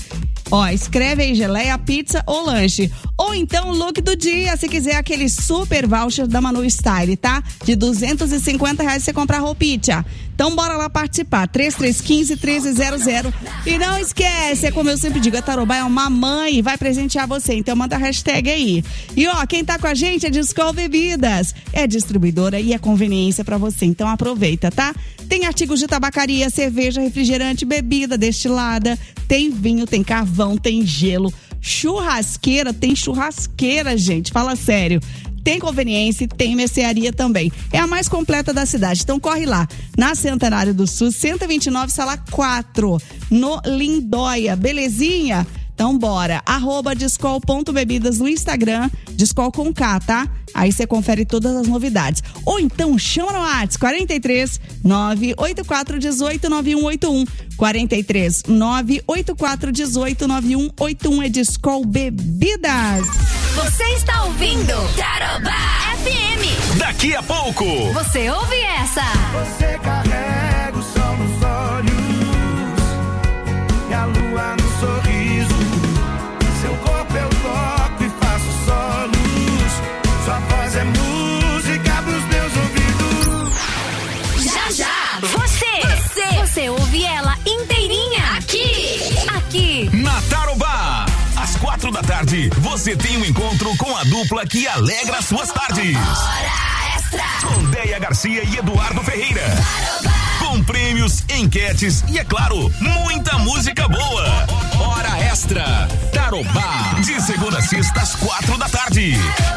Ó, escreve aí geleia, pizza ou lanche. Ou então o look do dia, se quiser aquele super voucher da Manu Style, tá? De duzentos e cinquenta reais você compra a roupinha. Então bora lá participar, três três um cinco, um três zero zero. E não esquece, é como eu sempre digo, a Tarobá é uma mãe, vai presentear você, então manda a hashtag aí. E ó, quem tá com a gente é Skol Bebidas, é distribuidora e é conveniência pra você, então aproveita, tá? Tem artigos de tabacaria, cerveja, refrigerante, bebida destilada, tem vinho, tem carvão, tem gelo, churrasqueira, tem churrasqueira, gente, fala sério. Tem conveniência e tem mercearia também. É a mais completa da cidade. Então corre lá. Na Centenário do Sul, cento e vinte e nove, sala quatro. No Lindóia. Belezinha? Então bora. Arroba Skol.bebidas no Instagram. Skol com K, tá? Aí você confere todas as novidades. Ou então chama no WhatsApp quarenta e três, nove oito quatro um oito, nove um oito um. quarenta e três, nove oito quatro um oito, nove um oito um. É de Skol Bebidas. Você está ouvindo Tarobá F M. Daqui a pouco você ouve essa. Você carrega o sol nos olhos e a lua no sorriso. Seu corpo eu toco e faço solos. Sua voz é música pros meus ouvidos. Já já você, você, você ouve ela inteirinha aqui, aqui na Tarobá. Às quatro da tarde, você tem um encontro com a dupla que alegra suas tardes. Hora Extra. Com Deia Garcia e Eduardo Ferreira. Tarobá. Com prêmios, enquetes e, é claro, muita música boa. Hora Extra. Tarobá. De segunda a sexta, às quatro da tarde.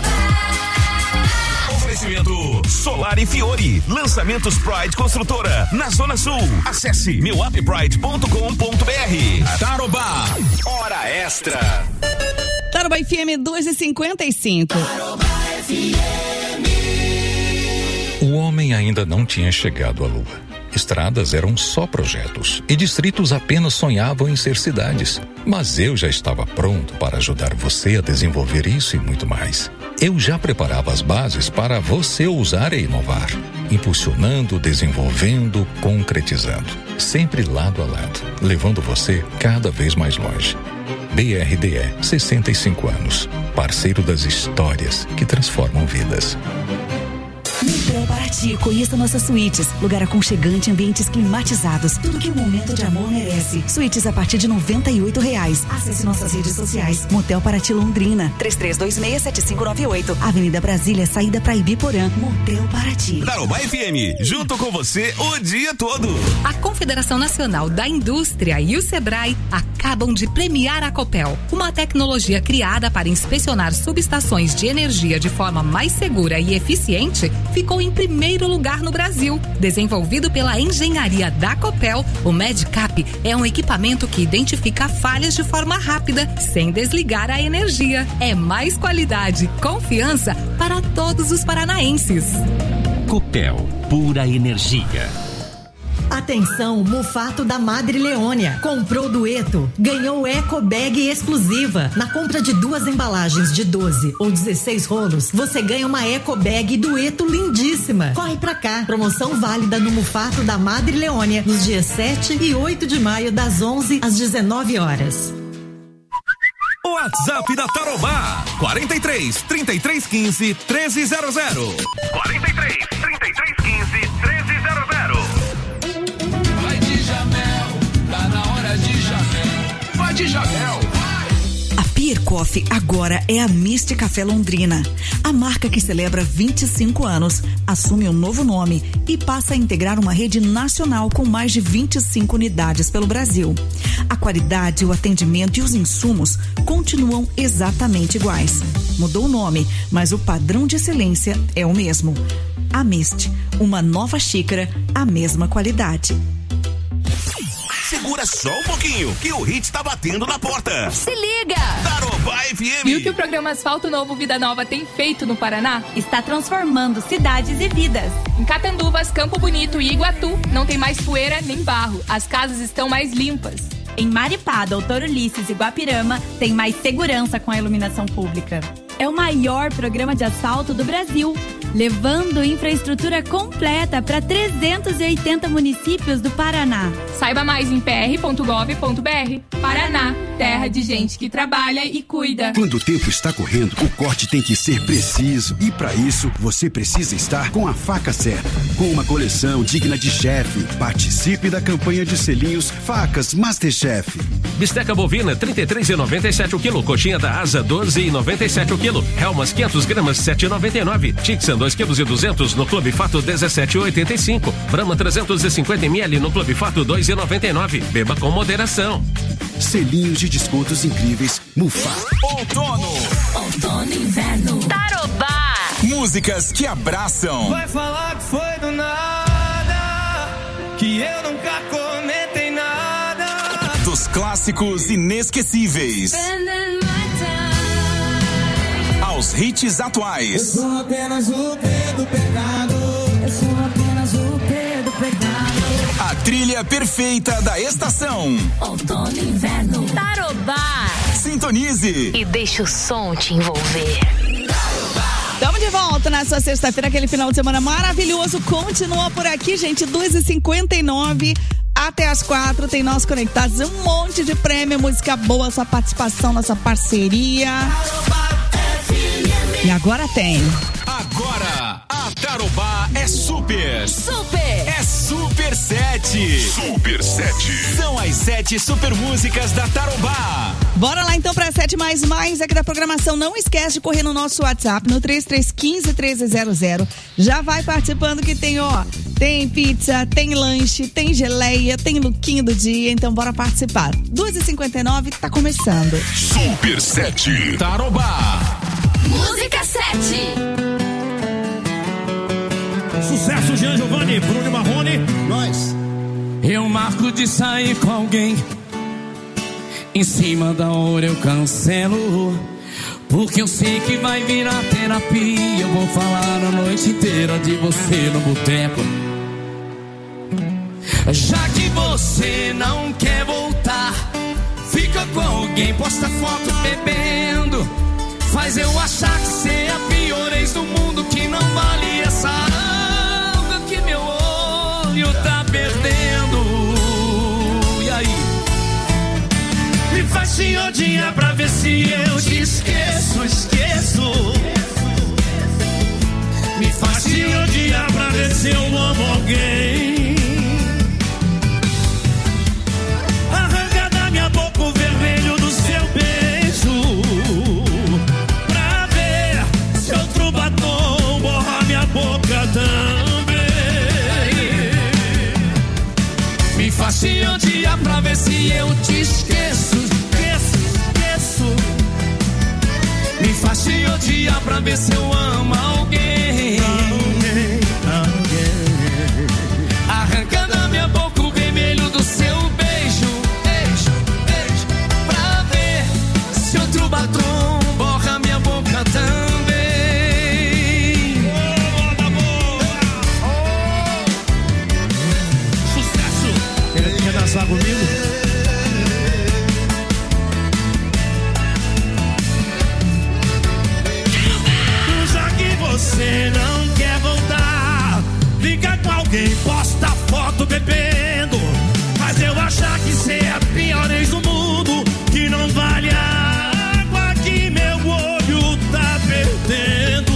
Oferecimento Solar e Fiore. Lançamentos Pride Construtora na Zona Sul. Acesse meu app pride ponto com ponto b r. Tarobá. Hora Extra. Tarobá F M duas e cinquenta e cinco. Tarobá F M. O homem ainda não tinha chegado à Lua. Estradas eram só projetos e distritos apenas sonhavam em ser cidades. Mas eu já estava pronto para ajudar você a desenvolver isso e muito mais. Eu já preparava as bases para você ousar e inovar, impulsionando, desenvolvendo, concretizando, sempre lado a lado, levando você cada vez mais longe. B R D E, sessenta e cinco anos, parceiro das histórias que transformam vidas. Motel Paraty, conheça nossas suítes. Lugar aconchegante, ambientes climatizados. Tudo que um momento de amor merece. Suítes a partir de noventa e oito reais. Acesse nossas redes sociais. Motel Paraty Londrina, três três dois seis, sete cinco nove oito. Avenida Brasília, saída para Ibiporã. Motel Paraty. Tarobá F M, junto com você o dia todo. A Confederação Nacional da Indústria e o Sebrae acabam de premiar a Copel, uma tecnologia criada para inspecionar subestações de energia de forma mais segura e eficiente. Ficou em primeiro lugar no Brasil. Desenvolvido pela engenharia da Copel, o MedCap é um equipamento que identifica falhas de forma rápida, sem desligar a energia. É mais qualidade, confiança para todos os paranaenses. Copel, pura energia. Atenção, Mufato da Madre Leônia. Comprou dueto, ganhou Eco Bag exclusiva. Na compra de duas embalagens de doze ou dezesseis rolos, você ganha uma Eco Bag dueto lindíssima. Corre pra cá. Promoção válida no Mufato da Madre Leônia nos dias sete e oito de maio, das onze às dezenove horas. WhatsApp da Tarobá, quarenta e três, trinta e três, quinze, treze zero zero. quarenta e três, trinta e três, quinze, treze zero zero. Tá na hora de Jamel. Vai de Jamel. A Pier Coffee agora é a Mist Café Londrina. A marca que celebra vinte e cinco anos assume um novo nome e passa a integrar uma rede nacional com mais de vinte e cinco unidades pelo Brasil. A qualidade, o atendimento e os insumos continuam exatamente iguais. Mudou o nome, mas o padrão de excelência é o mesmo. A Mist, uma nova xícara, a mesma qualidade. Segura só um pouquinho, que o hit tá batendo na porta. Se liga! Tarobá F M. Viu que o programa Asfalto Novo Vida Nova tem feito no Paraná? Está transformando cidades e vidas. Em Catanduvas, Campo Bonito e Iguatu, não tem mais poeira nem barro. As casas estão mais limpas. Em Maripá, Doutor Ulisses e Guapirama, tem mais segurança com a iluminação pública. é o maior programa de asfalto do Brasil, levando infraestrutura completa para trezentos e oitenta municípios do Paraná. Saiba mais em p r ponto gov ponto b r. Paraná, terra de gente que trabalha e cuida. Quando o tempo está correndo, o corte tem que ser preciso. E para isso, você precisa estar com a faca certa. Com uma coleção digna de chefe. Participe da campanha de selinhos Facas Masterchef. Bisteca bovina, trinta e três reais e noventa e sete centavos o quilo. Coxinha da asa, doze reais e noventa e sete centavos o quilo. Helmas, quinhentas gramas, sete reais e noventa e nove centavos. Tixan, dois quilos e duzentos no Clube Fato, dezessete reais e oitenta e cinco centavos. Brahma, trezentos e cinquenta mililitros no Clube Fato, dois reais e noventa e nove centavos. Beba com moderação. Selinhos de descontos incríveis. Mufato. Outono. Outono e inverno. Tarobá. Músicas que abraçam. Vai falar que foi do nada, que eu nunca comentei nada. Dos clássicos inesquecíveis aos hits atuais. Eu sou apenas o pé do pecado. Eu sou apenas o pé do pecado. A trilha perfeita da estação. Outono e inverno. Tarobá. Sintonize e deixa o som te envolver. Estamos de volta nessa sexta-feira, aquele final de semana maravilhoso. Continua por aqui, gente, duas e cinquenta e nove até as quatro. Tem nós conectados, um monte de prêmio, música boa, sua participação, nossa parceria. E agora tem. Agora, a Tarobá é super. Super. É Super sete. Super sete. São as sete super músicas da Tarobá. Bora lá então para sete mais mais aqui da programação. Não esquece de correr no nosso WhatsApp no três três um cinco, um três zero zero. Já vai participando que tem, ó, tem pizza, tem lanche, tem geleia, tem lookinho do dia. Então bora participar. duas e cinquenta e nove, tá começando. Super sete. Tarobá. Música sete. Sucesso, Jean Giovanni, Bruno Marrone, nós. Eu marco de sair com alguém, em cima da hora eu cancelo, porque eu sei que vai virar terapia. Eu vou falar a noite inteira de você no boteco. Já que você não quer voltar, fica com alguém, posta foto bebendo, faz eu achar que você é a pior ex do mundo, que não vale essa água que meu olho tá perdendo. E aí? Me faz te odiar pra ver se eu te esqueço, esqueço. Me faz te odiar pra ver se eu amo alguém. Arranca da minha boca o vermelho do seu beijo, outro batom borra minha boca também. Me faz te odiar pra ver se eu te esqueço, esqueço, esqueço. Me faz te odiar pra ver se eu amo alguém. Alguém, alguém. Arranca da minha boca o vermelho do seu beijo, beijo, beijo, pra ver se outro batom borra minha boca também. Dançar comigo? Já que você não quer voltar, fica com alguém, posta foto bebendo, mas eu achar que cê é a pior ex do mundo, que não vale a água que meu olho tá perdendo.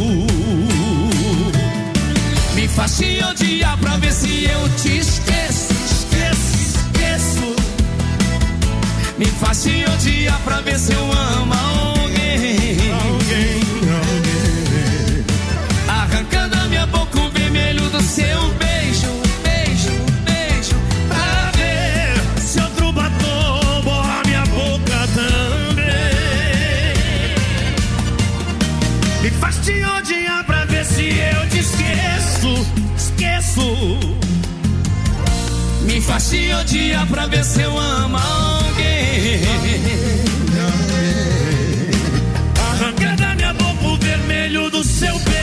Me faz te odiar pra ver se eu te esqueço. Me faz te odiar pra ver se eu amo alguém. Alguém, alguém. Arranca da minha boca o vermelho do seu beijo, beijo, beijo, pra ver se outro batom borra minha boca também. Me faz te odiar pra ver se eu te esqueço, esqueço. Me faz te odiar pra ver se eu amo alguém. Arranca da minha boca o vermelho do seu beijo.